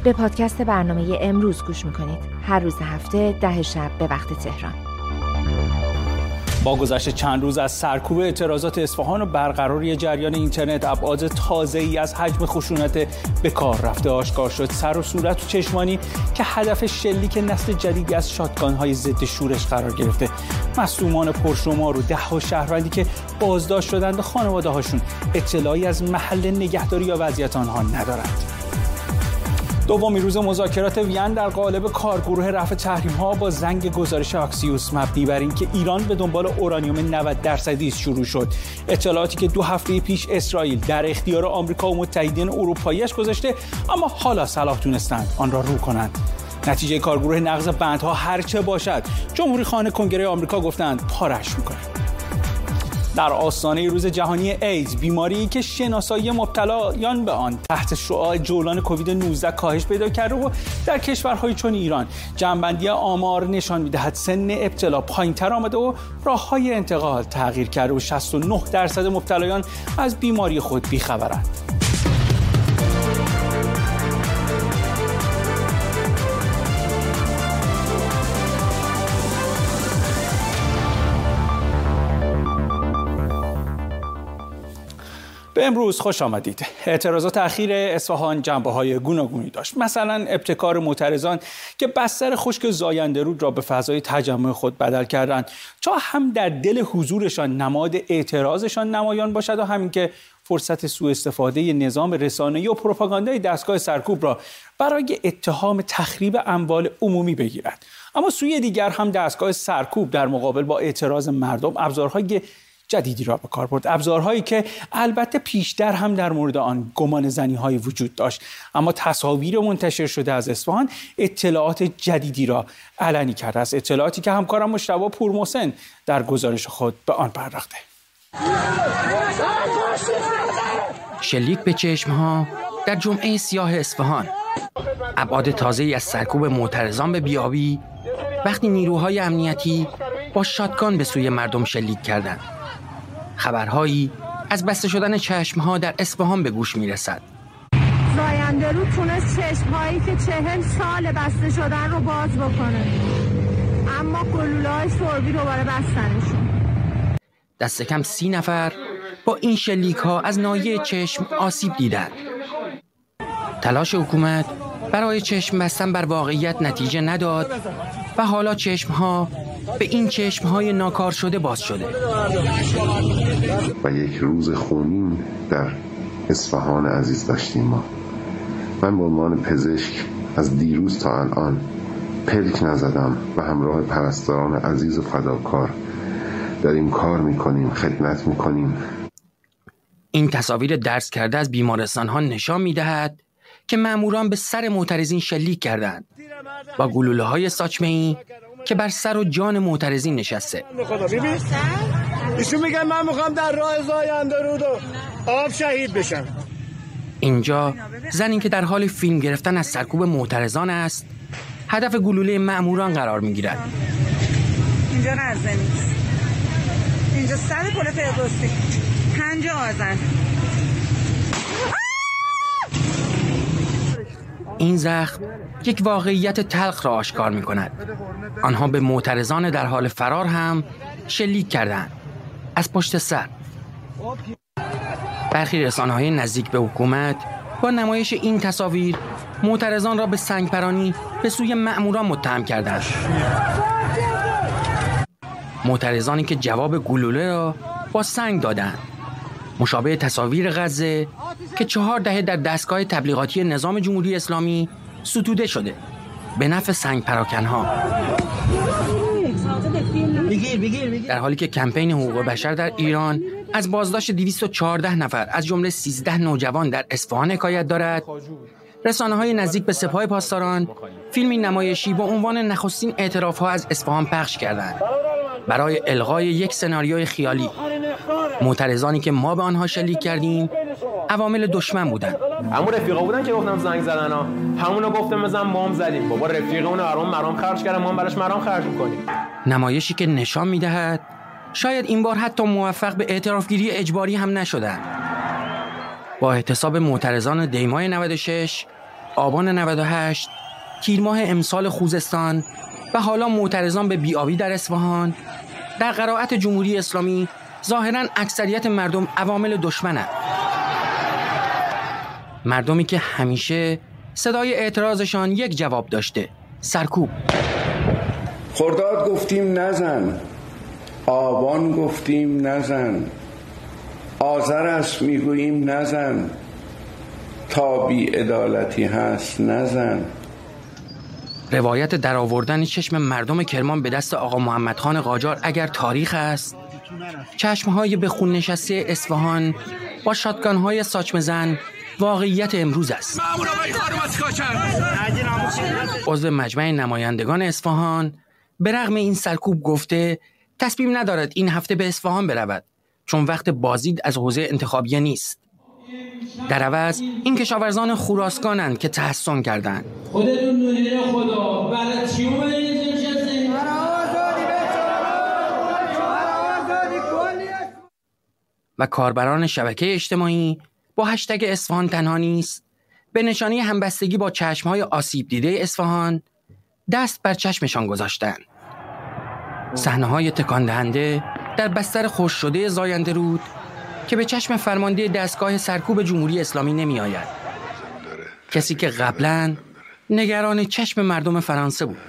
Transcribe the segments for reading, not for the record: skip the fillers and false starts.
به پادکست برنامه امروز گوش میکنید. هر روز هفته 10 شب به وقت تهران. با گذشت چند روز از سرکوب اعتراضات اصفهان و برقراری جریان اینترنت، ابعاد تازه‌ای از حجم خشونت به کار رفته آشکار شد. سر و صورت و چشمانی که هدف شلیک نسل جدیدی از شاتگان‌های ضد شورش قرار گرفته. مصدومان پرشمار و ده‌ها شهروندی که بازداشت شدند و خانواده‌هاشون اطلاعی از محل نگهداری یا وضعیت آنها ندارند. دومین روز مذاکرات وین در قالب کارگروه رفع تحریم‌ها با زنگ گزارش آکسیوس مبنی بر اینکه ایران به دنبال اورانیوم 90% شروع شد. اطلاعاتی که 2 هفته پیش اسرائیل در اختیار آمریکا و متحدین اروپایی‌اش گذاشته، اما حالا صلاح دونستند آن را رو کنند. نتیجه کارگروه نقض بندها هرچه باشد، جمهوری خانه کنگره آمریکا گفتند پارش می‌کنند. در آستانه روز جهانی ایدز، بیماری که شناسایی مبتلایان به آن تحت شعاع جولان کووید 19 کاهش پیدا کرده و در کشورهای چون ایران جمع‌بندی آمار نشان می‌دهد سن ابتلا پایین‌تر آمده و راه‌های انتقال تغییر کرده و 69% مبتلایان از بیماری خود بی‌خبرند. به امروز خوش آمدید. اعتراضات اخیر اصفهان جنبه‌های گوناگونی داشت. مثلا ابتکار معترضان که بستر خشک زاینده رود را به فضای تجمع خود بدل کردند تا هم در دل حضورشان نماد اعتراضشان نمایان باشد و همین که فرصت سوء استفاده نظام رسانه‌ای و پروپاگاندای دستگاه سرکوب را برای اتهام تخریب اموال عمومی بگیرد. اما سوی دیگر هم دستگاه سرکوب در مقابل با اعتراض مردم ابزارهای جدیدی را به کار برد. ابزارهایی که البته پیشتر هم در مورد آن گمان زنی‌های وجود داشت، اما تصاویر منتشر شده از اصفهان اطلاعات جدیدی را علنی کرده است. اطلاعاتی که همکارم مجتبی پورمحسن در گزارش خود به آن پرداخته. شلیک به چشم‌ها در جمعه سیاه اصفهان. ابعاد تازه‌ای از سرکوب معترضان به بیابی وقتی نیروهای امنیتی با شاتگان به سوی مردم شلیک کردند. خبرهایی از بسته شدن چشم‌ها در اصفهان به گوش می‌رسد. زاینده رود تونست چشم‌هایی که 40 سال بسته شدن رو باز بکنه، اما گلوله‌های سربی دوباره بستنشون. دست کم 30 نفر با این شلیک‌ها از ناحیه چشم آسیب دیدند. تلاش حکومت برای چشم بستن بر واقعیت نتیجه نداد و حالا چشم‌ها به این چشم‌های ناکار شده باز شده. و یک روز خونین در اصفهان عزیز داشتیم ما. من به عنوان پزشک از دیروز تا الان پلک نزدم و همراه پرستاران عزیز و فداکار داریم کار میکنیم، خدمت میکنیم. این تصاویر درس کرده از بیمارستان‌ها نشان می‌دهد که ماموران به سر معترضین شلیک کردند با گلوله‌های ساچمه‌ای که بر سر و جان معترضین نشسته. ایشون میگن من میخوام در راه زاینده رود آب شهید بشم. اینجا زنی که در حال فیلم گرفتن از سرکوب معترضان است، هدف گلوله ماموران قرار میگیرد. اینجا نزدیک نیست. اینجا سر پل فردوسی 5 آذر. این زخم یک واقعیت تلخ را آشکار می کند. آنها به معترضان در حال فرار هم شلیک کردند از پشت سر. برخی رسانه‌های نزدیک به حکومت با نمایش این تصاویر معترضان را به سنگپرانی به سوی مأموران متهم کردند. معترضانی که جواب گلوله را با سنگ دادند، مشابه تصاویر غزه که 4 دهه در دستگاه تبلیغاتی نظام جمهوری اسلامی ستوده شده به نفع سنگ پراکنها. در حالی که کمپین حقوق بشر در ایران از بازداشت 214 نفر از جمله 13 نوجوان در اصفهان حکایت دارد، رسانه‌های نزدیک به سپاه پاسداران فیلمی نمایشی با عنوان نخستین اعتراف‌ها از اصفهان پخش کردند برای الغای یک سناریوی خیالی. معترضانی که ما به آنها شلیک کردیم عوامل دشمن بودند. همون رفیقا بودن که گفتم زنگ زدن ها، همونو گفتم بزن مام زدیم. بابا رفیقمون مرام خرج کرده، ما براش مرام خرج می‌کنیم. نمایشی که نشان می‌دهد شاید این بار حتی موفق به اعترافگیری اجباری هم نشدند. با احتساب معترضان دیمای 96 آبان 98 تیرماه امسال خوزستان و حالا معترضان به بی‌آبی در اصفهان، در قرائت جمهوری اسلامی ظاهراً اکثریت مردم عوامل دشمنند. مردمی که همیشه صدای اعتراضشان یک جواب داشته: سرکوب. خرداد گفتیم نزن، آبان گفتیم نزن، آذر است میگوییم نزن، تا بی عدالتی هست نزن. روایت درآوردن چشم مردم کرمان به دست آقا محمد خان قاجار اگر تاریخ است، چشمهای به خون نشسته اصفهان با شاتگان‌های ساچمه زن واقعیت امروز است. عضو مجمع نمایندگان اصفهان به رغم این سرکوب گفته تصمیم ندارد این هفته به اصفهان برود چون وقت بازدید از حوزه انتخابیه نیست. در عوض این کشاورزان خراسانند که تحسن کردند. خودتون دونید خدا برای چی اومدید نشستید؟ و کاربران شبکه اجتماعی با هشتگ اصفهان تنها نیست به نشانی همبستگی با چشمهای آسیب دیده اصفهان دست بر چشمشان گذاشتند. صحنه‌های تکان دهنده در بستر خشک شده زاینده رود که به چشم فرمانده دستگاه سرکوب جمهوری اسلامی نمی آید. کسی که قبلاً نگران چشم مردم فرانسه بود.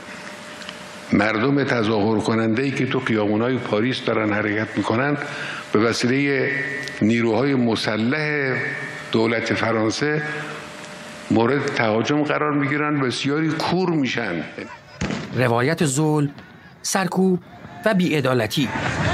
مردم تظاهر کننده‌ای که تو خیابان‌های پاریس دارن حرکت میکنن به وسیله نیروهای مسلح دولت فرانسه مورد تهاجم قرار میگیرن، بسیاری کور میشن. روایت ظلم، سرکوب و بی‌عدالتی.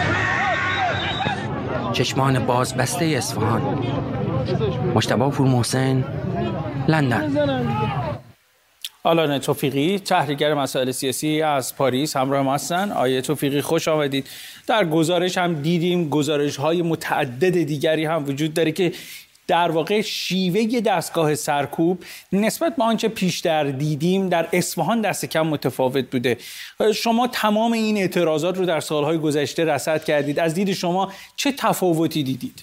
چشمان بازبسته اصفهان. مجتبی پورمحسن، لندن. آلان توفیقی، تحلیلگر مسائل سیاسی از پاریس همراه ما هستن. آیه توفیقی خوش آمدید. در گزارش هم دیدیم گزارش‌های متعدد دیگری هم وجود داره که در واقع شیوه دستگاه سرکوب نسبت به آنچه پیشتر دیدیم در اصفهان دست کم متفاوت بوده. شما تمام این اعتراضات رو در سالهای گذشته رصد کردید. از دید شما چه تفاوتی دیدید؟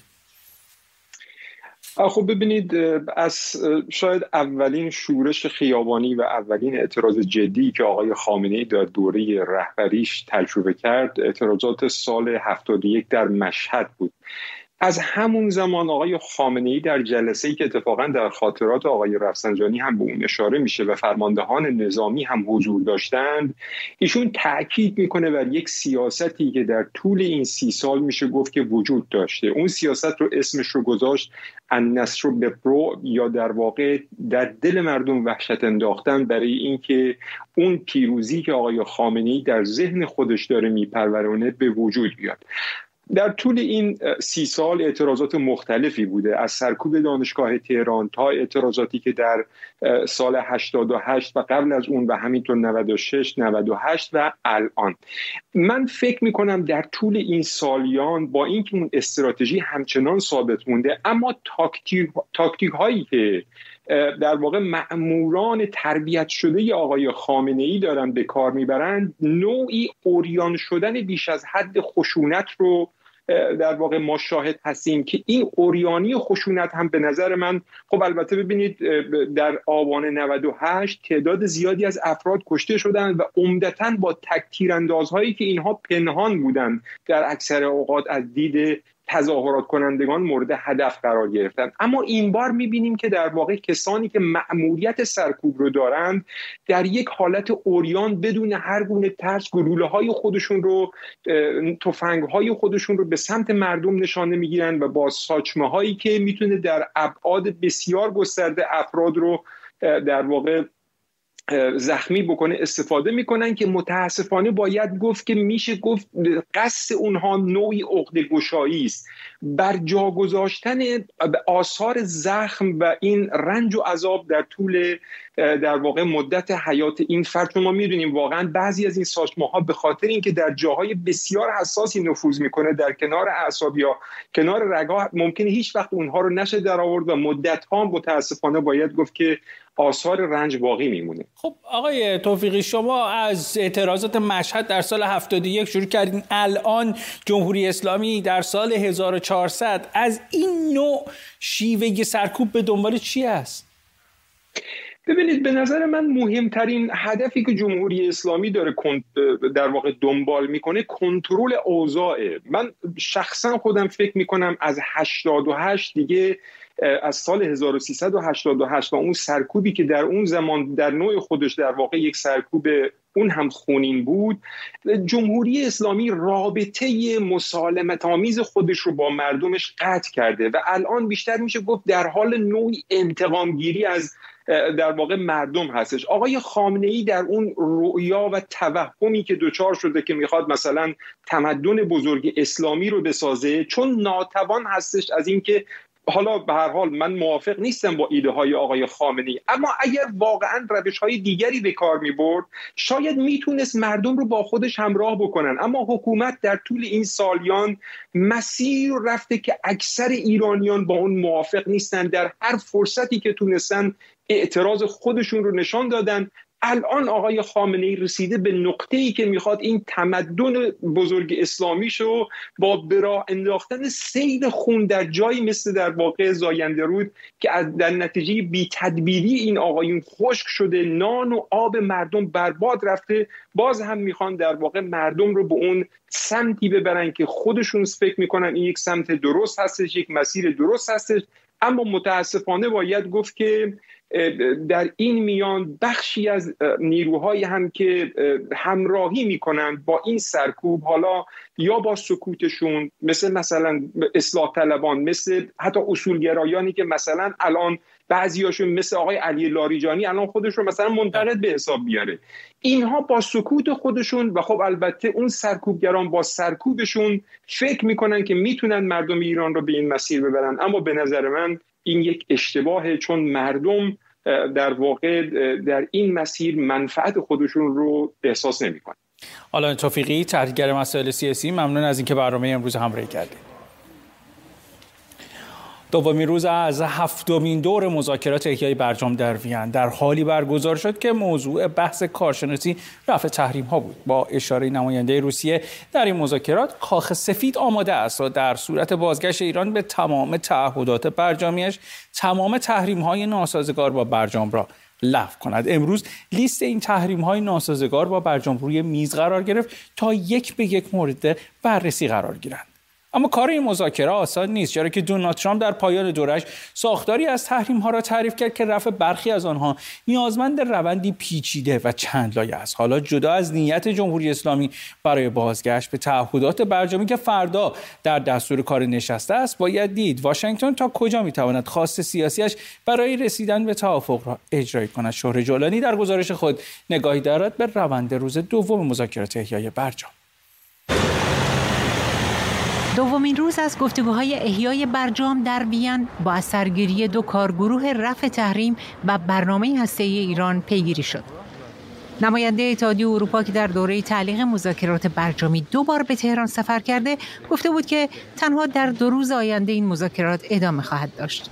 خب ببینید، از شاید اولین شورش خیابانی و اولین اعتراض جدی که آقای خامنه‌ای در دوره رهبریش تجربه کرد اعتراضات سال 71 در مشهد بود. از همون زمان آقای خامنه‌ای در جلسه‌ای که اتفاقا در خاطرات آقای رفسنجانی هم به اون اشاره میشه و فرماندهان نظامی هم حضور داشتند، ایشون تأکید میکنه بر یک سیاستی که در طول این 30 سال میشه گفت که وجود داشته. اون سیاست رو اسمش رو گذاشت النصر بالپرو، یا در واقع در دل مردم وحشت انداختن برای اینکه اون پیروزی که آقای خامنه‌ای در ذهن خودش داره میپرورونه به وجود بیاد. در طول این 30 سال اعتراضات مختلفی بوده، از سرکوب دانشگاه تهران تا اعتراضاتی که در سال 88 و قبل از اون و همینطور 96 98 و الان. من فکر میکنم در طول این سالیان با اینکه اون استراتژی همچنان ثابت مونده، اما تاکتیک هایی که در واقع مأموران تربیت شده آقای خامنه‌ای دارن به کار میبرند، نوعی عریان شدن بیش از حد خشونت رو در واقع ما شاهد هستیم که این عریانی خشونت هم به نظر من، خب البته ببینید در آبان 98 تعداد زیادی از افراد کشته شدن و عمدتاً با تیراندازهایی که اینها پنهان بودن در اکثر اوقات از دید تظاهرات کنندگان مورد هدف قرار گرفتن. اما این بار میبینیم که در واقع کسانی که مأموریت سرکوب رو دارند در یک حالت عریان بدون هر گونه ترس گلوله‌های خودشون رو، تفنگ‌های خودشون رو به سمت مردم نشانه میگیرن و با ساچمه‌هایی که میتونه در ابعاد بسیار گسترده افراد رو در واقع زخمی بکنه استفاده میکنن، که متاسفانه باید گفت که میشه گفت قصد اونها نوعی عقده‌گشایی است، بر جا گذاشتن آثار زخم و این رنج و عذاب در طول در واقع مدت حیات این فرد. ما میدونیم واقعا بعضی از این ساچمه‌ها به خاطر اینکه در جاهای بسیار حساسی نفوذ میکنه، در کنار اعصاب یا کنار رگ‌ها، ممکنه هیچ وقت اونها رو نشه در آورد و مدت‌ها متاسفانه باید گفت که آثار رنج باقی میمونه. خب آقای توفیقی، شما از اعتراضات مشهد در سال 71 شروع کردین، الان جمهوری اسلامی در سال 1400 از این نوع شیوه سرکوب به دنبال چی است؟ ببینید، به نظر من مهمترین هدفی که جمهوری اسلامی داره در واقع دنبال میکنه کنترل اوضاعه. من شخصا خودم فکر میکنم از 88 دیگه، از سال 1388 و اون سرکوبی که در اون زمان در نوع خودش در واقع یک سرکوب اون هم خونین بود، جمهوری اسلامی رابطه مسالمت‌آمیز خودش رو با مردمش قطع کرده و الان بیشتر میشه گفت در حال نوعی انتقامگیری از در واقع مردم هستش. آقای خامنه‌ای در اون رؤیا و توهمی که دوچار شده که میخواد مثلا تمدن بزرگ اسلامی رو بسازه، چون ناتوان هستش از این که، حالا به هر حال من موافق نیستم با ایده های آقای خامنه‌ای، اما اگر واقعا روش های دیگری به کار می‌برد شاید میتونست مردم رو با خودش همراه بکنن. اما حکومت در طول این سالیان مسیر رفته که اکثر ایرانیان با اون موافق نیستن، در هر فرصتی که تونستن اعتراض خودشون رو نشان دادن. الان آقای خامنه‌ای رسیده به نقطه‌ای که میخواد این تمدن بزرگ اسلامیشو با براه انداختن سیل خون در جایی مثل در واقع زاینده رود که در نتیجه بی تدبیری این آقایون خشک شده، نان و آب مردم برباد رفته، باز هم میخوان در واقع مردم رو به اون سمتی ببرن که خودشون فکر میکنن این یک سمت درست هستش، یک مسیر درست هستش. اما متاسفانه باید گفت که در این میان بخشی از نیروهایی هم که همراهی میکنند با این سرکوب، حالا یا با سکوتشون، مثلا اصلاح طلبان، مثل حتی اصولگرایانی که مثلا الان بعضیاشون مثل آقای علی لاریجانی الان خودش رو مثلا منتقد به حساب بیاره، اینها با سکوت خودشون و خب البته اون سرکوبگران با سرکوبشون فکر میکنن که میتونن مردم ایران رو به این مسیر ببرن. اما به نظر من این یک اشتباهه، چون مردم در واقع در این مسیر منفعت خودشون رو احساس نمی‌کنن. آلان توفیقی، تحلیلگر مسائل سیاسی، ممنون از اینکه برنامه امروز همراهی کردید. دومین روز از هفتمین دور مذاکرات احیای برجام در وین در حالی برگزار شد که موضوع بحث کارشناسی رفع تحریم‌ها بود. با اشاره نماینده روسیه در این مذاکرات، کاخ سفید آماده است و در صورت بازگشت ایران به تمام تعهدات برجامیش تمام تحریم‌های ناسازگار با برجام را لغو کند. امروز لیست این تحریم‌های ناسازگار با برجام روی میز قرار گرفت تا یک به یک مورد بررسی قرار گیرند. اما کار این مذاکره آسان نیست، چرا که دونالد ترامپ در پایان دورش ساختاری از تحریم‌ها را تعریف کرد که رفع برخی از آنها نیازمند روندی پیچیده و چند لایه است. حالا جدا از نیت جمهوری اسلامی برای بازگشت به تعهدات برجامی که فردا در دستور کار نشسته است، باید دید واشنگتن تا کجا می‌تواند خواست سیاسیش برای رسیدن به توافق را اجرایی کند. شهر جولانی در گزارش خود نگاهی دارد به روند روز دوم مذاکرات احیای برجام. دومین روز از گفتگوهای احیای برجام در وین با اثرگیری دو کارگروه رفع تحریم و برنامه هسته‌ای ایران پیگیری شد. نماینده اتحادیه اروپا که در دوره تعلیق مذاکرات برجامی 2 بار به تهران سفر کرده، گفته بود که تنها در 2 روز آینده این مذاکرات ادامه خواهد داشت.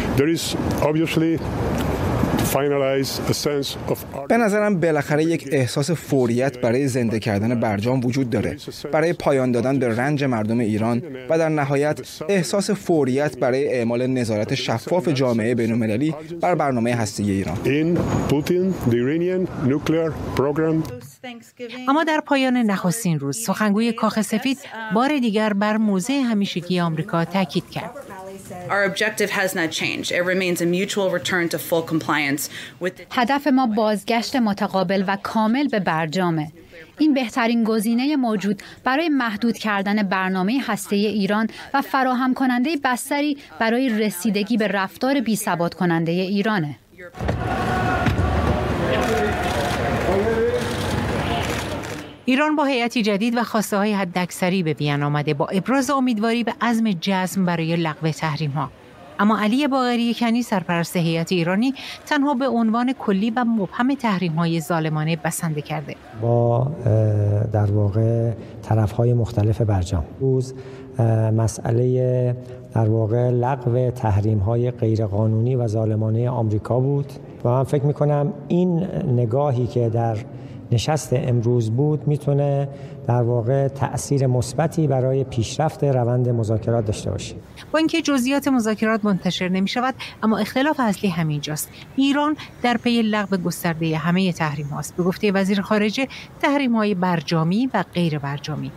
به نظرم بالاخره یک احساس فوریت برای زنده کردن برجام وجود داره، برای پایان دادن به رنج مردم ایران و در نهایت احساس فوریت برای اعمال نظارت شفاف جامعه بین‌المللی بر برنامه هسته‌ای ایران. اما در پایان نخستین روز سخنگوی کاخ سفید بار دیگر بر موضع همیشگی آمریکا تاکید کرد. هدف ما بازگشت متقابل و کامل به برجامه. این بهترین گزینه موجود برای محدود کردن برنامه هسته‌ای ایران و فراهم کننده بستری برای رسیدگی به رفتار بی‌ثبات کننده ایرانه. ایران با هیئتی جدید و خواسته‌های حداکثری به وین آمده با ابراز امیدواری به عزم جزم برای لغو تحریم‌ها. اما علی باقری کنی، سرپرست هیئت ایرانی، تنها به عنوان کلی و مبهم تحریم‌های ظالمانه بسنده کرده. با در واقع طرف‌های مختلف برجام روز مسئله در واقع لغو تحریم‌های غیرقانونی و ظالمانه آمریکا بود و من فکر می‌کنم این نگاهی که در نشست امروز بود میتونه در واقع تأثیر مثبتی برای پیشرفت روند مذاکرات داشته باشه. با اینکه جزئیات مذاکرات منتشر نمی‌شود، اما اختلاف اصلی همینجاست. ایران در پی لغو گسترده همه تحریم‌هاست. به گفته وزیر خارجه، تحریم‌های برجامی و غیر برجامی،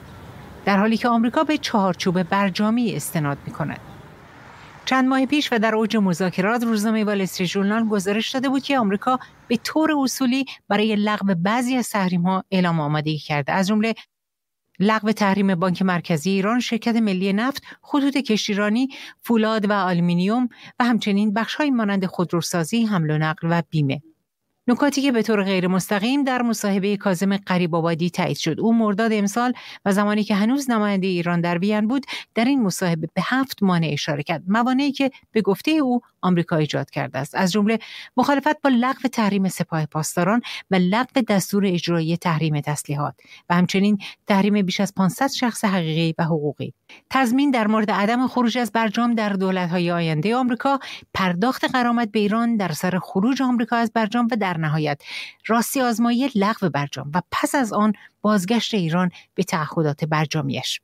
در حالی که آمریکا به چهارچوب برجامی استناد می‌کند. چند ماه پیش و در اوج مذاکرات، روزنامه وال استریت ژورنال گزارش داده بود که آمریکا به طور اصولی برای لغو بعضی از تحریم‌ها اعلام آمادگی کرده، از جمله لغو تحریم بانک مرکزی ایران، شرکت ملی نفت، خطوط کشتیرانی، فولاد و آلومینیوم و همچنین بخش‌های مانند خودروسازی، حمل و نقل و بیمه. نکاتی که به طور غیر مستقیم در مصاحبه کاظم غریب‌آبادی تایید شد. او مرداد امسال و زمانی که هنوز نماینده ایران در وین بود، در این مصاحبه به 7 مانع اشاره کرد، موانعی که به گفته او آمریکا ایجاد کرده است، از جمله مخالفت با لغو تحریم سپاه پاسداران و لغو دستور اجرایی تحریم تسلیحات و همچنین تحریم بیش از 500 شخص حقیقی و حقوقی، تضمین در مورد عدم خروج از برجام در دولت‌های آینده آمریکا، پرداخت غرامت به ایران در سر خروج آمریکا از برجام و در نهایت راستی آزمایی لغو برجام و پس از آن بازگشت ایران به تعهدات برجامیش.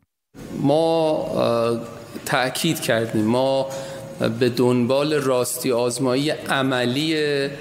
ما تأکید کردیم ما به دنبال راستی آزمایی عملی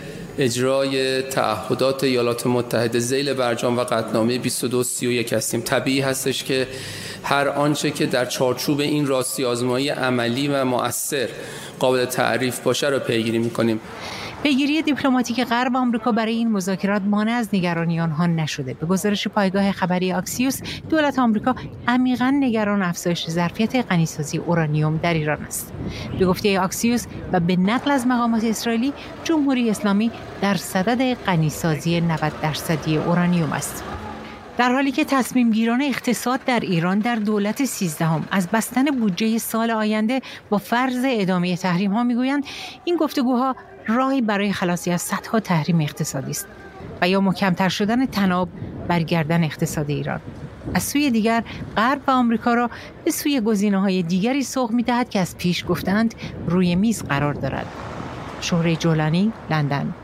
اجرای تعهدات ایالات متحده ذیل برجام و قطعنامه 2231 هستیم. طبیعی هستش که هر آنچه که در چارچوب این راستی آزمایی عملی و مؤثر قابل تعریف باشه را پیگیری می‌کنیم. پیگیری دیپلماتیک غرب آمریکا برای این مذاکرات مانع از نگرانی آنها نشده. به گزارش پایگاه خبری آکسیوس، دولت آمریکا عمیقاً نگران افزایش ظرفیت غنیسازی اورانیوم در ایران است. به گفته آکسیوس و به نقل از مقامات اسرائیلی، جمهوری اسلامی در صدد غنیسازی 90% اورانیوم است. در حالی که تصمیم گیران اقتصاد در ایران در دولت 13 از بستن بودجه سال آینده با فرض ادامه تحریم ها میگویند، این گفتگوها راهی برای خلاصی از صدها تحریم اقتصادی است و یا محکم‌تر شدن تناب بر گردن اقتصاد ایران. از سوی دیگر، غرب و آمریکا را به سوی گزینه‌های دیگری سوق می‌دهد که از پیش گفتند روی میز قرار دارد. شهره جولانی، لندن.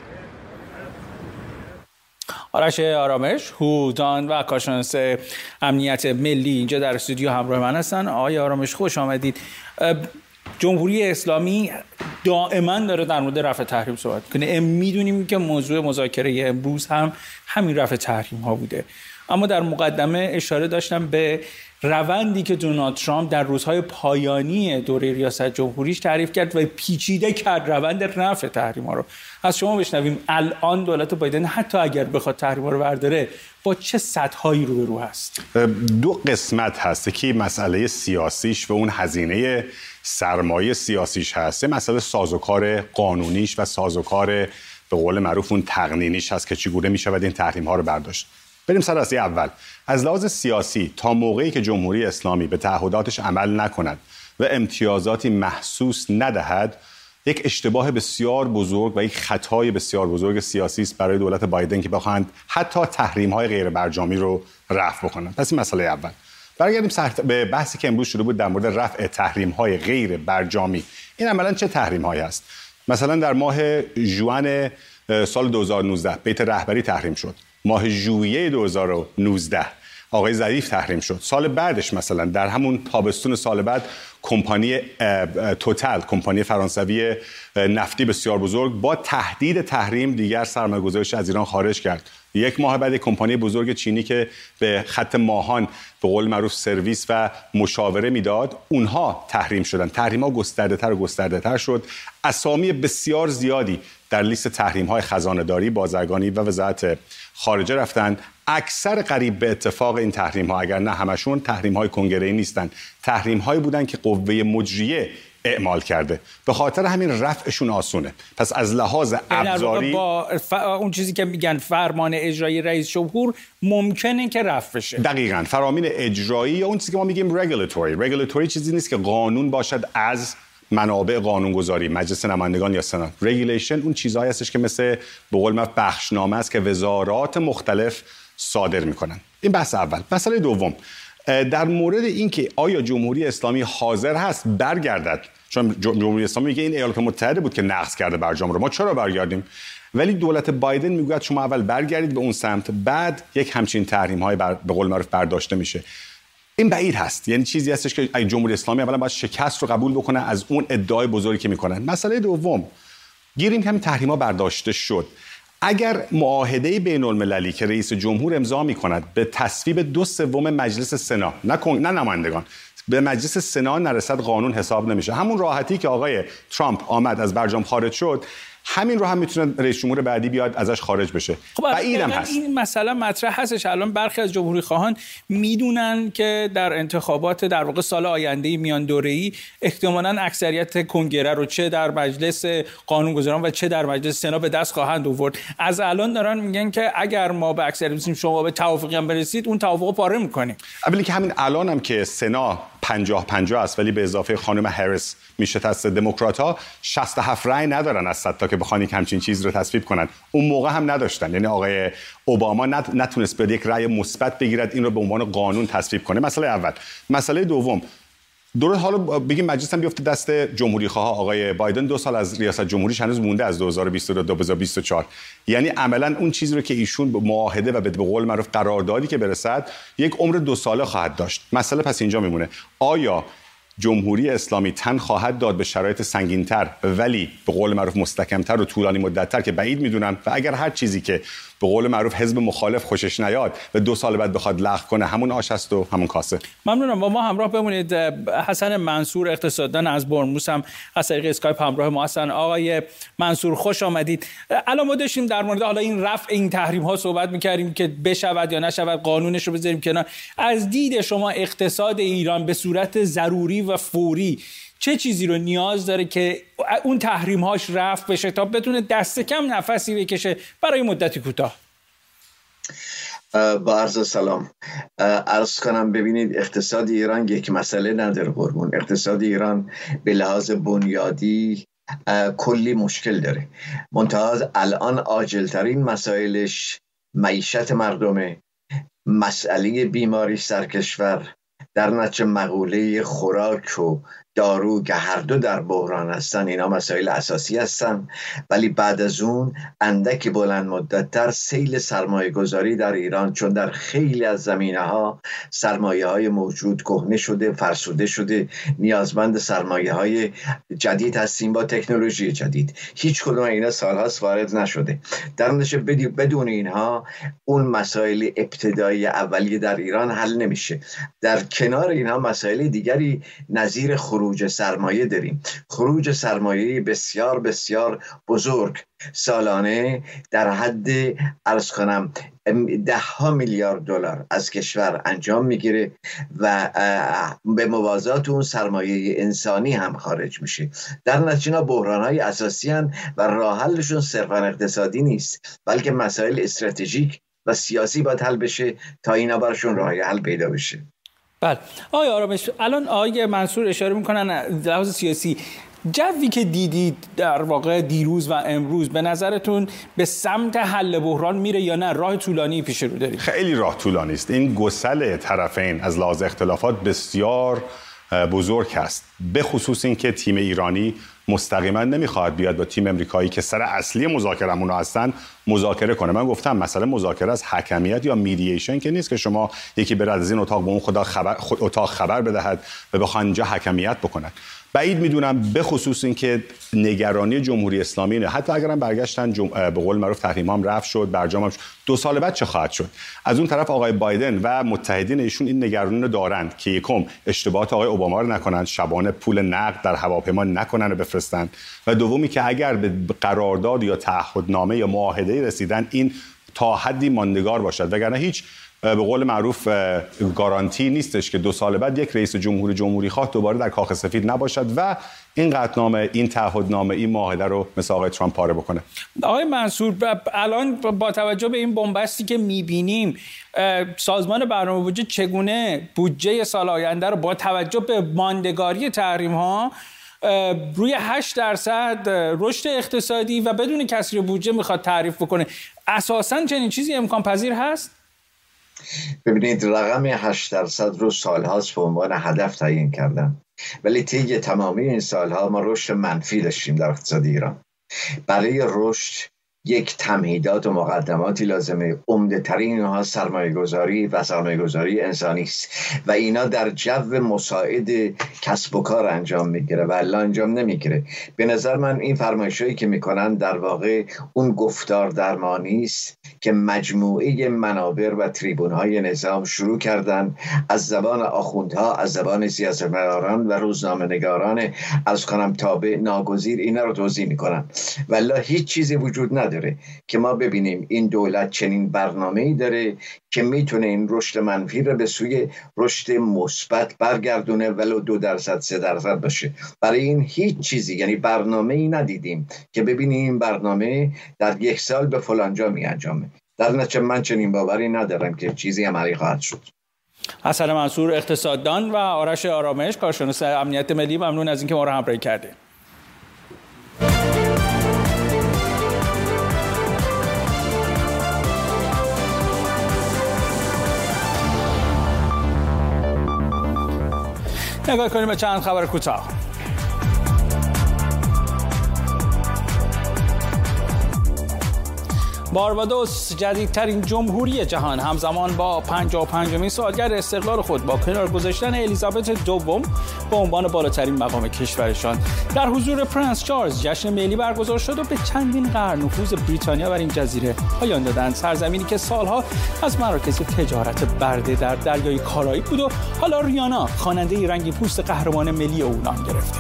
آرش آرامش، هودان و کارشناس امنیت ملی اینجا در استودیو همراه من هستن. آقای آرامش، خوش آمدید. جمهوری اسلامی دائما داره در مورد رفع تحریم صحبت کنه. میدونیم که موضوع مذاکره امروز هم همین رفع تحریم ها بوده، اما در مقدمه اشاره داشتم به روندی که دونالد ترامپ در روزهای پایانی دوره ریاست جمهوریش تعریف کرد و پیچیده کرد روند رفع تحریم ها رو. از شما بشنویم الان دولت بایدن حتی اگر بخواد تحریم ها رو برداره با چه سدهایی روبرو هست؟ دو قسمت هست که مسئله سیاسیش و اون هزینه سرمایه سیاسیش هست، مسئله سازوکار قانونیش و سازوکار به قول معروف اون تقنینیش هست که چگونه میشود این تحریم ها رو برداشت. بریم سر اصلی اول. از لحاظ سیاسی تا موقعی که جمهوری اسلامی به تعهداتش عمل نکند و امتیازاتی محسوس ندهد، یک اشتباه بسیار بزرگ و یک خطای بسیار بزرگ سیاسی است برای دولت بایدن که بخواهند حتی تحریم‌های غیر برجامی رو رفع بکنند. پس این مسئله اول. برگردیم به بحثی که امروز شروع بود در مورد رفع تحریم‌های غیر برجامی. این عملاً چه تحریم‌هایی است؟ مثلا در ماه ژوئن سال 2019 بیت رهبری تحریم شد. ماه ژوئیه 2019 آقای ظریف تحریم شد. سال بعدش مثلا در همون تابستون سال بعد کمپانی توتال، کمپانی فرانسوی نفتی بسیار بزرگ، با تهدید تحریم دیگر سرمایه‌گذاریش از ایران خارج کرد. یک ماه بعد کمپانی بزرگ چینی که به خط ماهان به قول معروف سرویس و مشاوره میداد، اونها تحریم شدن. تحریم‌ها گسترده‌تر و گسترده‌تر شد. اسامی بسیار زیادی در لیست تحریم‌های خزانه‌داری، بازرگانی و وزارت خارجه رفتن. اکثر قریب به اتفاق این تحریم‌ها، اگر نه همشون، تحریم‌های کنگره‌ای نیستن. تحریم‌هایی بودن که قوه مجریه اعمال کرده. به خاطر همین رفعشون آسونه. پس از لحاظ ابزاری با اون چیزی که میگن فرمان اجرایی رئیس جمهور ممکنه که رفع بشه. دقیقاً. فرامین اجرایی یا اون چیزی که ما میگیم رگولاتوری چیزی نیست که قانون باشد از منابع قانونگذاری، مجلس نمایندگان یا سنا. رگولیشن اون چیزهایی هستش که مثل به قول من بخشنامه است که وزارات مختلف صادر میکنن. این بحث اول. مسئله دوم، در مورد اینکه آیا جمهوری اسلامی حاضر هست برگردد، چون جمهوری اسلامی میگه این ایالات متحده بود که نقض کرده برجام رو، ما چرا برگردیم؟ ولی دولت بایدن میگوید شما اول برگردید به اون سمت، بعد یک همچین تحریم‌های به قول معروف برداشته میشه. این بعید هست، یعنی چیزی هستش که جمهوری اسلامی اولا باید شکست رو قبول بکنه از اون ادعای بزرگی که میکنن. مسئله دوم، گیریم که همین تحریم‌ها برداشته شد، اگر معاهده بین‌المللی که رئیس جمهور امضا می‌کند به تصویب 2/3 مجلس سنا، نه نمایندگان، به مجلس سنا نرسد، قانون حساب نمیشه. همون راحتی که آقای ترامپ آمد از برجام خارج شد، همین رو هم میتونه رئیس جمهور بعدی بیاد ازش خارج بشه. بعیدم هست. این مسئله مطرح هستش. الان برخی از جمهوری خواهان میدونن که در انتخابات در واقع سال آینده میان دوره‌ای احتمالاً اکثریت کنگره رو چه در مجلس قانونگذاران و چه در مجلس سنا به دست خواهند آورد. از الان دارن میگن که اگر ما به اکثریت برسیم، شما به توافقی هم برسید، اون توافق پاره میکنیم. اولی که همین الان هم که سنا 50-50 است، ولی به اضافه خانم هریس میشه تصدیق دموکرات‌ها 67 رأی ندارن از 100 تا که بخوان یک همچین چیز رو تصویب کنن. اون موقع هم نداشتن، یعنی آقای اوباما نتونست بیاد یک رأی مثبت بگیرد این رو به عنوان قانون تصویب کنه. مسئله اول. مسئله دوم، درست حالا بگیم مجلس هم بیفته دست جمهوری خواه آقای بایدن، 2 سال از ریاست جمهوریش هنوز مونده از 2022 تا 2024. یعنی عملاً اون چیزی رو که ایشون به معاهده و به قول معروف قراردادی که برسد یک عمر 2 ساله خواهد داشت. مسئله پس اینجا میمونه، آیا جمهوری اسلامی تن خواهد داد به شرایط سنگین‌تر ولی به قول معروف مستحکم‌تر و طولانی مدت‌تر که بعید میدونم، و اگر هر چیزی که به قول معروف حزب مخالف خوشش نیاد و 2 سال بعد بخواد لغو کنه، همون آش است و همون کاسه. ممنونم. با ما همراه بمونید. حسن منصور اقتصاددان از برموس هم از طریق اسکایپ همراه ما هستن. آقای منصور خوش آمدید. الان ما داشتیم در مورد حالا این رفع این تحریم ها صحبت می‌کردیم که بشود یا نشود، قانونش رو بذاریم کنار. از دید شما اقتصاد ایران به صورت ضروری و فوری چه چیزی رو نیاز داره که اون تحریم‌هاش رفع بشه تا بتونه دست کم نفسی بکشه برای مدتی کوتاه؟ با عرض سلام عرض کنم، ببینید اقتصاد ایران یک مسئله نداره قربون. اقتصاد ایران به لحاظ بنیادی کلی مشکل داره، منتها الان عاجل‌ترین مسائلش معیشت مردمه، مسئله بیماری سرکشور، در نتیجه مقوله خوراک و دارو که هر دو در بحران هستن. اینا مسائل اساسی هستن، ولی بعد از اون اندکی بلند مدت‌تر سیل سرمایه گذاری در ایران، چون در خیلی از زمینه ها سرمایه های موجود کهنه شده، فرسوده شده، نیازمند سرمایه های جدید هستیم با تکنولوژی جدید. هیچ کدوم اینا سالهاست وارد نشده. در نتیجه بدون اینها اون مسائل ابتدایی اولیه در ایران حل نمیشه. در کنار اینها مسائل دیگری نظیر خروج سرمایه داریم. خروج سرمایه بسیار بسیار بزرگ سالانه در حد عرض کنم 10 میلیارد دلار از کشور انجام میگیره و به موازات اون سرمایه انسانی هم خارج میشه. در نتیجه بحران‌های اساسی هستند و راه حلشون صرفاً اقتصادی نیست، بلکه مسائل استراتژیک و سیاسی باید حل بشه تا اینا براشون راه حل پیدا بشه. بله آقای آرامش، الان آقای منصور اشاره میکنن لحاظ سیاسی، جوی که دیدید در واقع دیروز و امروز به نظرتون به سمت حل بحران میره یا نه؟ راه طولانی پیش رو دارید؟ خیلی راه طولانی است. این گسل طرفین از لحاظ اختلافات بسیار بزرگ است، به خصوص این که تیم ایرانی مستقیما نمیخواد بیاد با تیم امریکایی که سر اصلی مذاکره‌مون هستن مذاکره کنه. من گفتم مسئله مذاکره از حکمیت یا میدییشن که نیست که شما یکی بره از این اتاق به اون اتاق خبر بدهد و بخوان اینجا حکمیت بکنن. بعید میدونم، به خصوص این که نگرانی جمهوری اسلامی نه، حتی اگرم برگشتن به قول معروف تحریم هم رفع شد، برجام هم شد، 2 سال بعد چه خواهد شد؟ از اون طرف آقای بایدن و متحدین ایشون این نگرانی رو دارند که یکم اشتباهات آقای اوباما رو نکنن، شبانه پول نقد در هواپیما نکنن و بفرستن، و دومی که اگر به قرارداد یا تعهدنامه یا معاهده رسیدن این تا حدی ماندگار باشد، وگرنه هیچ به قول معروف گارانتی نیستش که 2 سال بعد یک رئیس جمهوری خواه دوباره در کاخ سفید نباشد و این قطعنامه، این تعهدنامه، این معاهده رو مثل آقای ترامپ پاره بکنه. آقای منصور، الان با توجه به این بنبستی که می‌بینیم، سازمان برنامه‌ریزی چگونه بودجه سال آینده رو با توجه به ماندگاری تحریم‌ها روی 8% رشد اقتصادی و بدون کسری بودجه میخواد تعریف بکنه؟ اساساً چنین چیزی امکان پذیر هست؟ ببینید، رقم 8% رو سالهاست به عنوان هدف تعیین کردن، ولی طی تمامی این سالها ما رشد منفی داشتیم در اقتصاد ایران. برای رشد یک تمهیدات و مقدماتی لازمه. عمده ترین اینها سرمایه گذاری و سرمایه گذاری انسانی است و اینا در جو مساعد کسب و کار انجام میگیره و الا انجام نمیگیره. به نظر من این فرمایشایی که میکنن در واقع اون گفتار درمانی است که مجموعه منابر و تریبون‌های نظام شروع کردن از زبان آخوندها، از زبان سیاستمداران و روزنامه‌نگاران از کنم تابع ناگزیر اینا رو توضیح میکنن. والا هیچ چیزی وجود نداره که ما ببینیم این دولت چنین برنامه‌ای داره که میتونه این رشد منفی رو به سوی رشد مثبت برگردونه ولو 2% 3% باشه. برای این هیچ چیزی یعنی برنامه‌ای ندیدیم که ببینیم این برنامه در 1 سال به فلان جا میانجامه. در نتیجه من چنین باوری ندارم که چیزی عملی خواهد شد. حسن منصور اقتصاددان و آرش آرامش کارشناس امنیت ملی، ممنون از اینکه ما رو همراهی کردید. نگاه کنیم به چند خبر کوتاه. باربادوس جدیدترین جمهوری جهان همزمان با 55مین سالگرد استقلال خود با کنار گذاشتن الیزابت دوم به عنوان بالاترین مقام کشورشان در حضور پرنس چارلز جشن ملی برگزار شد و به چندین قرن نفوذ بریتانیا بر این جزیره پایان دادند. سرزمینی که سالها از مراکز تجارت برده در دریای کارائیب بود و حالا ریانا خواننده رنگین پوست قهرمان ملی او نام گرفته.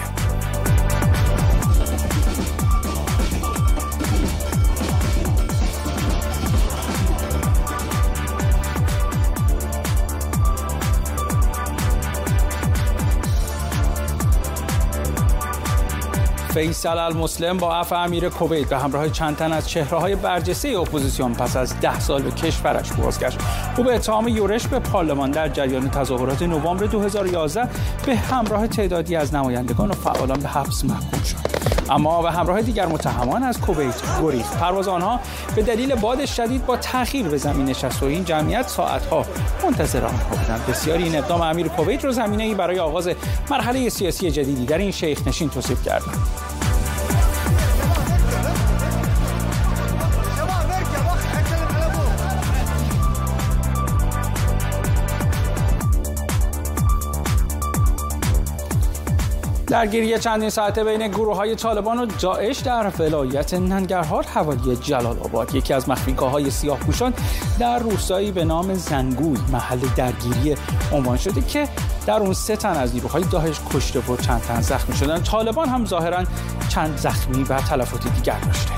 فیصل المسلم با عفو امیر کویت به همراه چند تن از چهره‌های برجسته اپوزیسیون پس از 10 سال به کشورش بازگشت. او به اتهام یورش به پارلمان در جریان تظاهرات نوامبر 2011 به همراه تعدادی از نمایندگان و فعالان به حبس محکوم شد، اما به همراه دیگر متهمان از کویت گریخت. پرواز آنها به دلیل باد شدید با تأخیر به زمین نشست و این جمعیت ساعت‌ها منتظر آنها بودند. بسیاری این اقدام امیر کویت را زمینه‌ای برای آغاز مرحله سیاسی جدیدی در این شیخ نشین توصیف کردند. درگیری چندین ساعته بین گروه‌های طالبان و داعش در ولایت ننگرهار حوالی جلال آباد. یکی از مخفیگاه‌های سیاه‌پوشان در روستایی به نام زنگوی محل درگیری عنوان شده که در اون 3 تن از نیروهای داعش کشته و چند تن زخمی شدند. طالبان هم ظاهراً چند زخمی و تلفات دیگر داشته.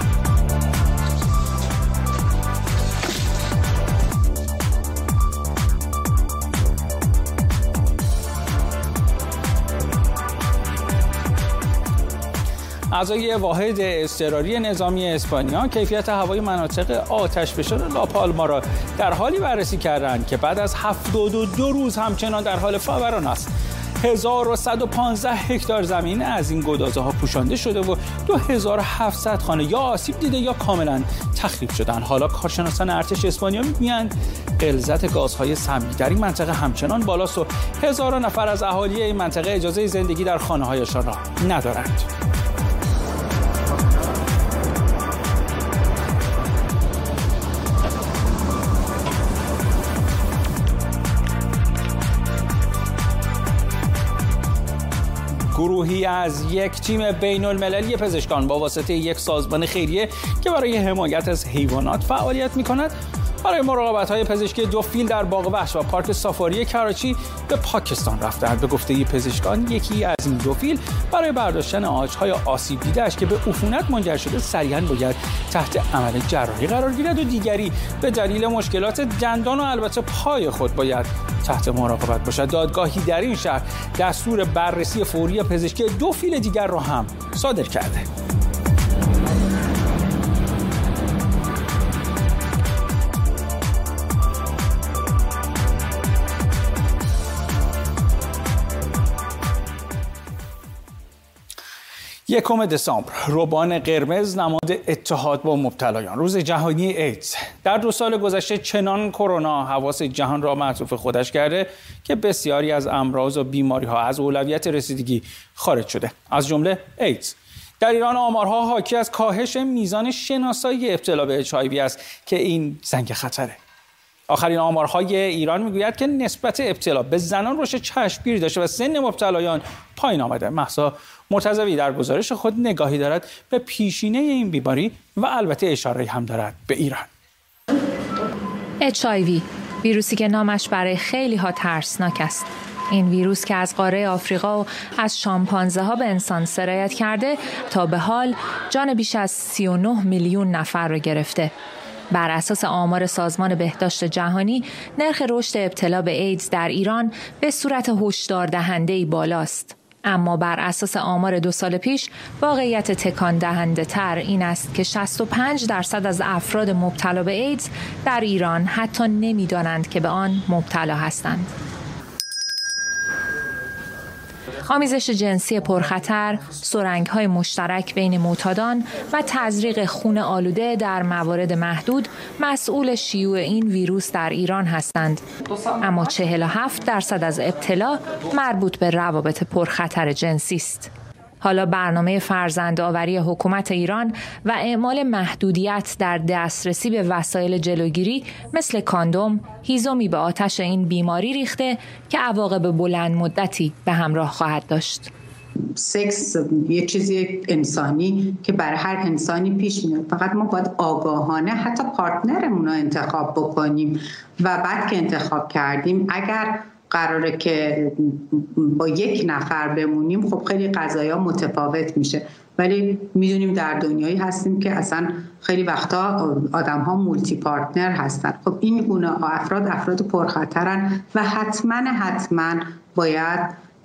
اعضای واحد اضطراری نظامی اسپانیا کیفیت هوای مناطق آتشفشان لاپالما را در حالی بررسی کردند که بعد از 72 روز همچنان در حال فوران است. 1115 هکتار زمین از این گدازه‌ها پوشانده شده و 2700 خانه یا آسیب دیده یا کاملا تخریب شدند. حالا کارشناسان ارتش اسپانیا میگویند غلظت گازهای سمی در این منطقه همچنان بالاست و هزاران نفر از اهالی این منطقه اجازه زندگی در خانه‌هایشان را ندارند. گروهی از یک تیم بین المللی پزشکان با واسطه یک سازمان خیریه که برای حمایت از حیوانات فعالیت می‌کند برای مراقبت‌های پزشکی 2 فیل در باغ وحش و پارک سافاری کراچی به پاکستان رفتند. به گفته پزشکان یکی از این 2 فیل برای برداشتن عاج‌های آسیب دیده‌اش که به عفونت منجر شده سریعاً باید تحت عمل جراحی قرار گیرد و دیگری به دلیل مشکلات دندان و البته پای خود باید تحت مراقبت باشد. دادگاهی در این شهر دستور بررسی فوری پزشکی 2 فیل دیگر را هم صادر کرده. یکم دسامبر روبان قرمز نماد اتحاد با مبتلایان، روز جهانی ایدز. در 2 سال گذشته چنان کرونا حواس جهان را معطوف خودش کرده که بسیاری از امراض و بیماری‌ها از اولویت رسیدگی خارج شده، از جمله ایدز. در ایران آمارها حاکی از کاهش میزان شناسایی ابتلا به HIV است که این زنگ خطره. آخرین آمارهای ایران میگوید که نسبت ابتلا به زنان رشد چشمگیری داشته و سن مبتلایان پایین آمده. مهسا مرتضوی در گزارش خود نگاهی دارد به پیشینه این بیماری و البته اشاره هم دارد به ایران. HIV، ویروسی که نامش برای خیلی ها ترسناک است. این ویروس که از قاره آفریقا و از شامپانزه ها به انسان سرایت کرده تا به حال جان بیش از 39 میلیون نفر را گرفته. بر اساس آمار سازمان بهداشت جهانی، نرخ رشد ابتلا به ایدز در ایران به صورت هشدار دهنده‌ای بالاست. اما بر اساس آمار 2 سال پیش، واقعیت تکان دهنده تر این است که 65% از افراد مبتلا به ایدز در ایران حتی نمی‌دانند که به آن مبتلا هستند. آمیزش جنسی پرخطر، سرنگ‌های مشترک بین معتادان و تزریق خون آلوده در موارد محدود مسئول شیوع این ویروس در ایران هستند. اما 47% از ابتلا مربوط به روابط پرخطر جنسی است. حالا برنامه فرزندآوری حکومت ایران و اعمال محدودیت در دسترسی به وسایل جلوگیری مثل کاندوم هیزمی به آتش این بیماری ریخته که عواقب بلند مدتی به همراه خواهد داشت. سکس یه چیزی انسانی که برای هر انسانی پیش میاد، فقط ما باید آگاهانه حتی پارتنرمون رو انتخاب بکنیم و بعد که انتخاب کردیم اگر قراره که با یک نفر بمونیم خب خیلی قضایا متفاوت میشه، ولی میدونیم در دنیایی هستیم که اصلا خیلی وقتا آدم ها مولتی پارتنر هستن. خب این گونه افراد پرخطرن و حتما باید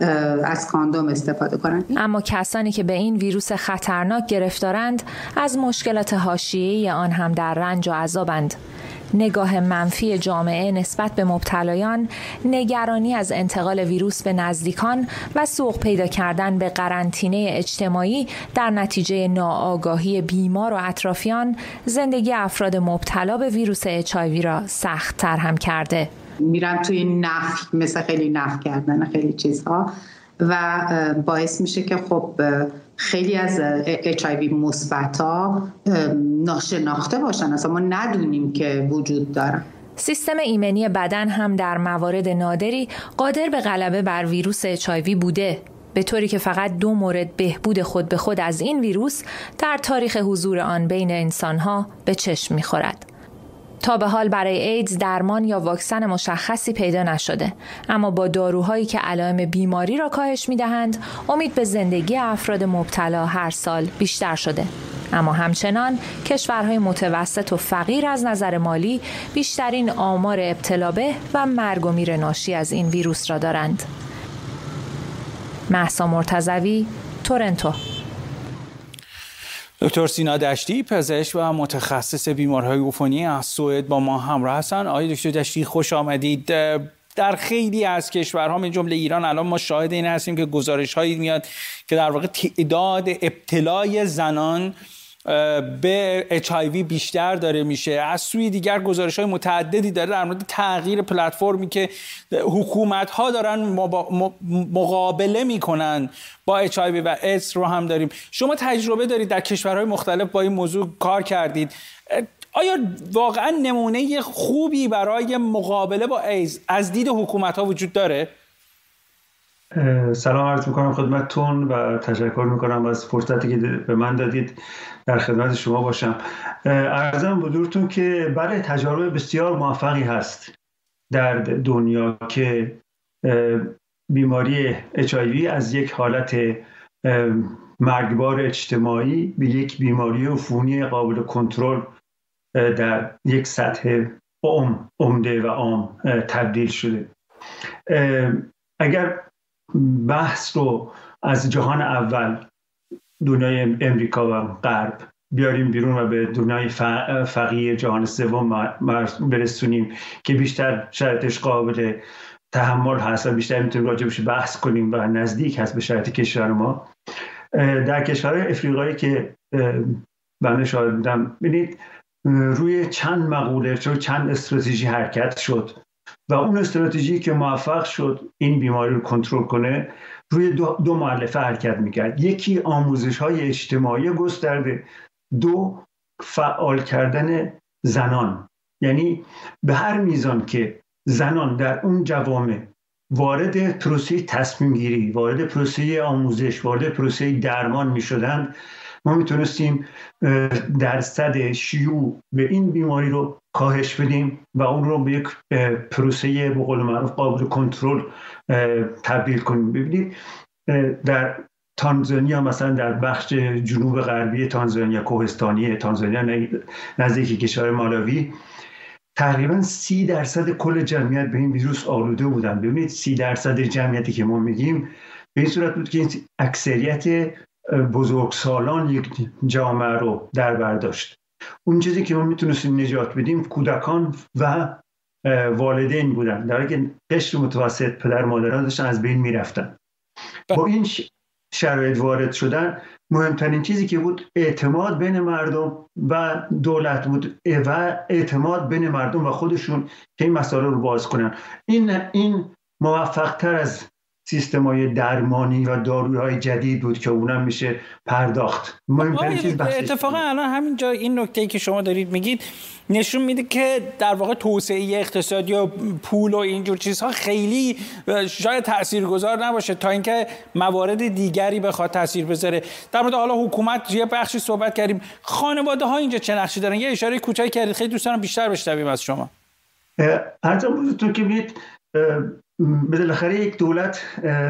از کاندوم استفاده کنند. اما کسانی که به این ویروس خطرناک گرفتارند از مشکلات حاشیه‌ای آن هم در رنج و عذابند. نگاه منفی جامعه نسبت به مبتلایان، نگرانی از انتقال ویروس به نزدیکان و سوق پیدا کردن به قرنطینه اجتماعی در نتیجه ناآگاهی بیمار و اطرافیان، زندگی افراد مبتلا به ویروس HIV را سخت‌تر هم کرده. میرن توی نفی، مثل خیلی نفی کردن خیلی چیزها و باعث میشه که خب خیلی از HIV مثبت‌ها ناشناخته باشن، اصلا ما ندونیم که وجود دارن. سیستم ایمنی بدن هم در موارد نادری قادر به غلبه بر ویروس HIV بوده، به طوری که فقط 2 مورد بهبود خود به خود از این ویروس در تاریخ حضور آن بین انسان‌ها به چشم می‌خورد. تا به حال برای ایدز درمان یا واکسن مشخصی پیدا نشده، اما با داروهایی که علائم بیماری را کاهش می‌دهند، امید به زندگی افراد مبتلا هر سال بیشتر شده. اما همچنان کشورهای متوسط و فقیر از نظر مالی بیشترین آمار ابتلا به و مرگ و میر ناشی از این ویروس را دارند. مهسا مرتضوی، تورنتو. دکتر سینا دشتی، پزشک و متخصص بیماری‌های عفونی از سوئد با ما همراه هستند. آقای دکتر دشتی خوش آمدید. در خیلی از کشورها من جمله ایران الان ما شاهد این هستیم که گزارش‌هایی میاد که در واقع تعداد ابتلای زنان به HIV بیشتر داره میشه. از سوی دیگر گزارش‌های متعددی داره در مورد تغییر پلتفرمی که حکومت‌ها دارن مقابله میکنن با HIV و ایدز رو هم داریم. شما تجربه دارید، در کشورهای مختلف با این موضوع کار کردید. آیا واقعا نمونه خوبی برای مقابله با ایدز از دید حکومت‌ها وجود داره؟ سلام عرض میکنم خدمتتون و تشکر میکنم از فرصتی که به من دادید در خدمت شما باشم. عرضم حضورتون که برای تجارب بسیار موفقی هست در دنیا که بیماری HIV از یک حالت مرگبار اجتماعی به یک بیماری عفونی قابل کنترل در یک سطح عمده و عام تبدیل شده. اگر بحث رو از جهان اول، دنیای امریکا و غرب بیاریم بیرون و به دنیای فقیر جهان سوم برسونیم که بیشتر شرایطش قابل تحمل هست و بیشتر میتونیم راجبش بحث کنیم و نزدیک هست به شرایط کشور ما، در کشورهای افریقایی که بنده شاهد بودم، ببینید روی چند مقوله، چند استراتژی حرکت شد و اون استراتژی که موفق شد این بیماری رو کنترل کنه روی دو مؤلفه حرکت میکرد. یکی آموزش‌های اجتماعی گسترده، دو فعال کردن زنان. یعنی به هر میزان که زنان در اون جوامع وارد پروسه تصمیم گیری، وارد پروسه آموزش، وارد پروسه درمان می شدند، ما می تونستیم درصد شیوع به این بیماری رو کاهش بدیم و اون رو به یک پروسه به قول معروف قابل کنترل تبدیل کنیم. ببینید در تانزانیا، مثلا در بخش جنوب غربی تانزانیا، کوهستانی تانزانیا نزدیک کشور مالاوی، تقریبا 30% کل جمعیت به این ویروس آلوده بودن. ببینید 30% جمعیتی که ما میگیم به این صورت بود که اکثریت بزرگسالان یک جامعه رو در بر داشت. اون چیزی که ما میتونستیم نجات بدیم کودکان و والدین بودن، در حالی که قشر متوسط پدر مادران داشتن از بین میرفتن. با این شرایط وارد شدن، مهمترین چیزی که بود اعتماد بین مردم و دولت بود و اعتماد بین مردم و خودشون که این مسائل رو باز کنن. این موفق تر از سیستم‌های درمانی و داروهای جدید بود که اونم میشه پرداخت. مهمترین چیز اتفاقا الان همینجا این نکته‌ای که شما دارید میگید نشون میده که در واقع توسعه اقتصادی و پول و اینجور چیزها خیلی شاید تاثیرگذار نباشه تا اینکه موارد دیگری بخواد تاثیر بذاره. در مورد حالا حکومت یه بخشی صحبت کردیم، خانواده ها اینجا چه نقشی دارن؟ یه اشاره کوتاهی کردید، خیلی دوست دارم بیشتر بشنویم از شما. حتی که ببینید بالاخره یک دولت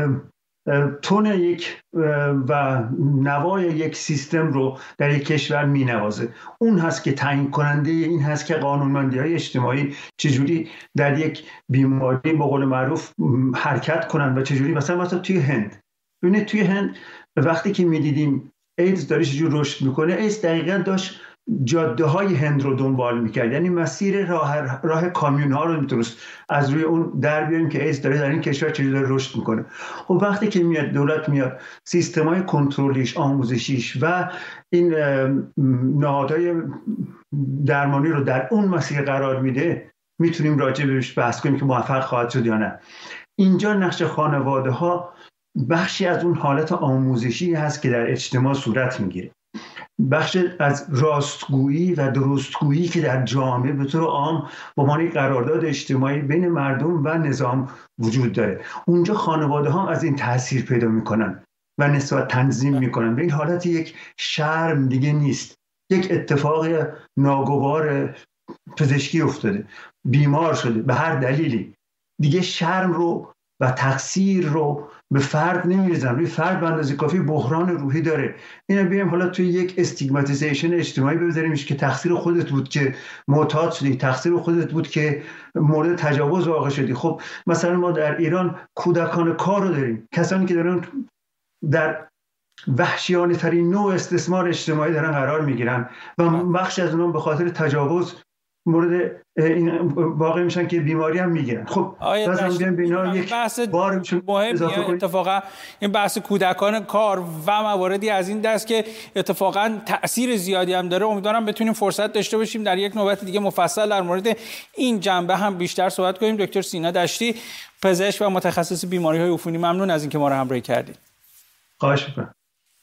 تون یک و نوای یک سیستم رو در یک کشور می نوازه. اون هست که تعیین کننده این هست که قانونمندی‌های اجتماعی چجوری در یک بیماری به قول معروف حرکت کنن و چجوری مثلا توی هند. ببینید توی هند وقتی که می دیدیم ایدز داره چجوری رشد میکنه، ایدز دقیقاً داشت جاده های هند رو دنبال میکرد، یعنی مسیر راه کامیون ها رو میتونست از روی اون در بیاریم که ایدز داره در این کشور چجوری داره رشد میکنه. خب وقتی که میاد دولت میاد سیستم های کنترلیش، آموزشیش و این نهادهای درمانی رو در اون مسیر قرار میده، میتونیم راجع بهش بحث کنیم که موفق خواهد شد یا نه. اینجا نقش خانواده ها بخشی از اون حالت آموزشی هست که در اجتماع صورت میگیره، بخش از راستگویی و درستگویی که در جامعه به طور عام به عنوان قرارداد اجتماعی بین مردم و نظام وجود داره. اونجا خانواده ها از این تاثیر پیدا میکنن و نسبت تنظیم میکنن. به این حالت یک شرم دیگه نیست، یک اتفاق ناگوار پزشکی افتاده، بیمار شده به هر دلیلی، دیگه شرم رو و تقصیر رو به فرد نمیریزن. روی فرد به اندازه کافی بحران روحی داره. اینو بیایم حالا توی یک استیگماتیزیشن اجتماعی بذاریمش که تقصیر خودت بود که معتاد شدی، تقصیر خودت بود که مورد تجاوز واقع شدی. خب مثلا ما در ایران کودکان کار رو داریم، کسانی که دارن در وحشیانه ترین نوع استثمار اجتماعی دارن قرار میگیرن و بخش از اونها به خاطر تجاوز مورد این واقع میشن که بیماری هم میگیرن. خب لازم بینا یک بار مهم اتفاقا این بحث کودکان کار و مواردی از این دست که اتفاقا تأثیر زیادی هم داره. امیدوارم بتونیم فرصت داشته باشیم در یک نوبت دیگه مفصل در مورد این جنبه هم بیشتر صحبت کنیم. دکتر سینا دشتی، پزشک و متخصص بیماری‌های عفونی، ممنون از اینکه ما رو همراهی کردید. خواهش می‌کنم.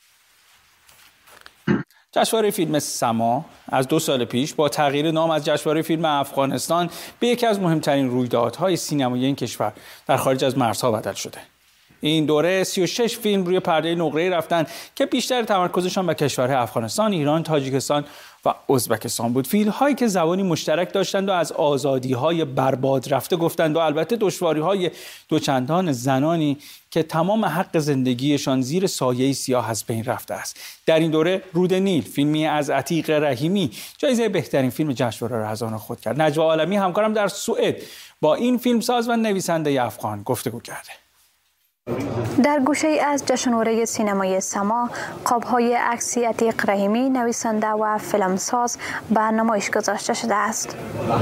جشنواره فیلم سما از 2 سال پیش با تغییر نام از جشنواره فیلم افغانستان به یکی از مهمترین رویدادهای سینمایی این کشور در خارج از مرزها بدل شده. این دوره 36 فیلم روی پرده نقره‌ای رفتن که بیشتر تمرکزشان به کشورهای افغانستان، ایران، تاجیکستان و ازبکستان بود. فیلم‌هایی که زبانی مشترک داشتند و از آزادی‌های برباد رفته گفتند و البته دشواری‌های دوچندان زنانی که تمام حق زندگیشان زیر سایه سیاه از بین رفته است. در این دوره رود نیل، فیلمی از عتیق رحیمی، جایزه بهترین فیلم جشنواره را از آن خود کرد. نجوا عالمی همکارم در سوئد با این فیلمساز و نویسنده افغان گفتگو کرده. در گوشه از جشنواره سینمای سما، قاب‌های عکسی عتیق رحیمی، نویسنده و فیلمساز به نمایش گذاشته شده است.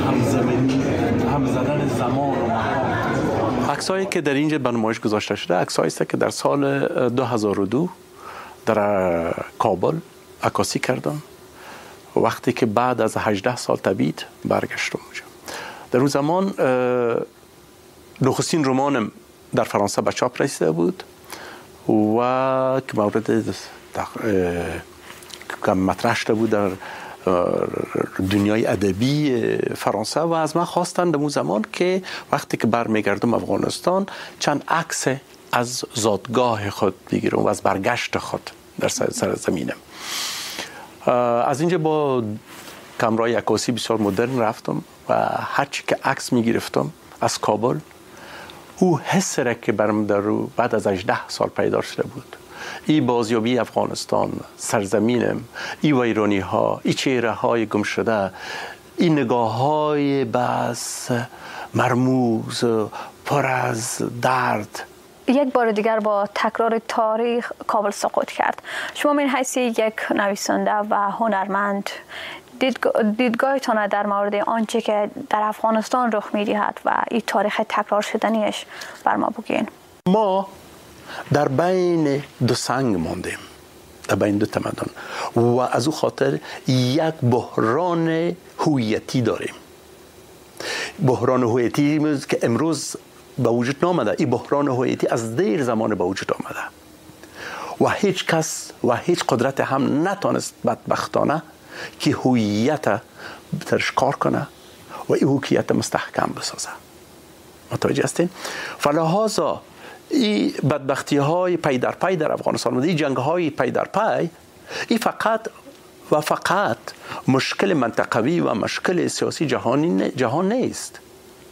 عکسایی که در اینجا به نمایش گذاشته شده، عکسایی است که در سال 2002 در کابل عکاسی کردم، وقتی که بعد از 18 سال تبعید برگشتم اونجا. در اون زمان نخستین رمانم در فرانسه به چاپ رسیده بود و که مورد که مطرح شده بود در دنیای ادبی فرانسه و از من خواستند در اون زمان که وقتی که برمیگردم افغانستان چند عکس از زادگاه خود بگیرم و از برگشت خود در سر زمینم. از اینجا با کامرای عکاسی بسیار مدرن رفتم و هرچی که عکس میگرفتم از کابل، او حس را که برم در رو بعد از 18 سال پیدا شده بود، ای بازیابی افغانستان، سرزمینم، ای ویرانی ها، ای چهره های گم شده، ای نگاه های بس مرموز پر از درد. یک بار دیگر با تکرار تاریخ کابل سقوط کرد. شما من حیث یک نویسنده و هنرمند دیدگاهتان در مورد آنچه که در افغانستان رخ می‌دهد و این تاریخ تکرار شدنیش بر ما بگین. ما در بین دو سنگ ماندیم، در بین دو تمدن و از او خاطر یک بحران هویتی داریم. بحران هویتی که امروز به وجود نامده، این بحران هویتی از دیر زمان به وجود آمده و هیچ کس و هیچ قدرت هم نتونست بدبختانه که هویت بترش کار کنه و این هویت مستحکم بسازه. متوجه هستین؟ فلهذا این بدبختی های پی در پی در افغانستان و این جنگ های پی در پی، این فقط مشکل منطقوی و مشکل سیاسی جهان نیست.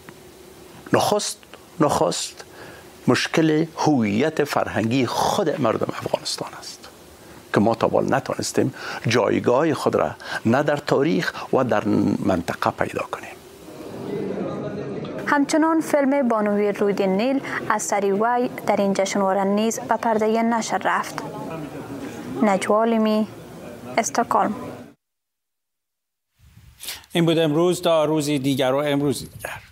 نخست مشکل هویت فرهنگی خود مردم افغانستان است که ما تا حال نتونستیم جایگاه خود را نه در تاریخ و در منطقه پیدا کنیم. همچنان فیلم بانوی رود نیل اثری وی در این جشنواره نیز به پرده نشر رفت. نجوا عالمی، استکهلم. این بود امروز تا روزی دیگر و امروزی دیگر.